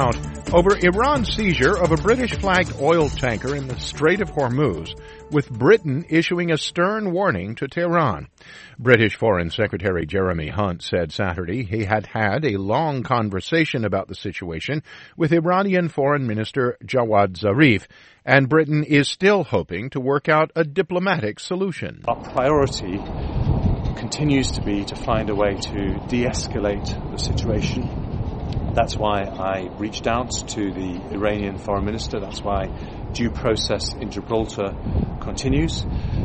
over Iran's seizure of a British-flagged oil tanker in the Strait of Hormuz, with Britain issuing a stern warning to Tehran. British Foreign Secretary Jeremy Hunt said Saturday he had had a long conversation about the situation with Iranian Foreign Minister Jawad Zarif, and Britain is still hoping to work out a diplomatic solution. Our priority continues to be to find a way to de-escalate the situation. That's why I reached out to the Iranian foreign minister. That's why due process in Gibraltar continues.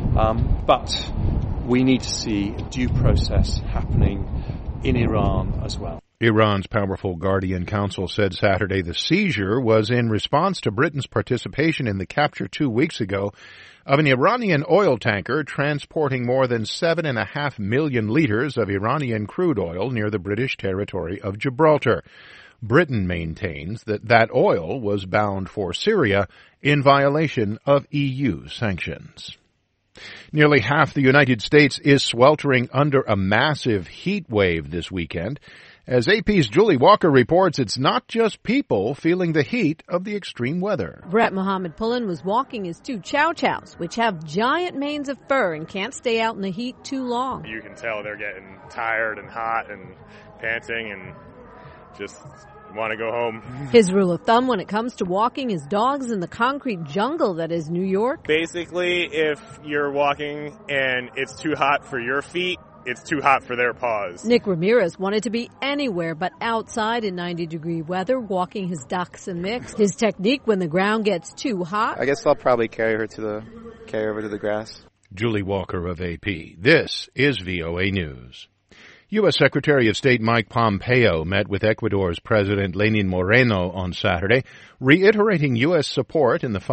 But we need to see due process happening in Iran as well. Iran's powerful Guardian Council said Saturday the seizure was in response to Britain's participation in the capture 2 weeks ago of an Iranian oil tanker transporting more than 7.5 million liters of Iranian crude oil near the British territory of Gibraltar. Britain maintains that oil was bound for Syria in violation of EU sanctions. Nearly half the United States is sweltering under a massive heat wave this weekend. As AP's Julie Walker reports, it's not just people feeling the heat of the extreme weather. Brett Mohammed Pullen was walking his two chow chows, which have giant manes of fur and can't stay out in the heat too long. You can tell they're getting tired and hot and panting and just want to go home. His rule of thumb when it comes to walking his dogs in the concrete jungle that is New York. Basically, if you're walking and it's too hot for your feet, it's too hot for their paws. Nick Ramirez wanted to be anywhere but outside in 90-degree weather, walking his ducks and mix. His technique when the ground gets too hot. I guess I'll probably carry over to the grass. Julie Walker of AP. This is VOA News. U.S. Secretary of State Mike Pompeo met with Ecuador's President Lenin Moreno on Saturday, reiterating U.S. support in the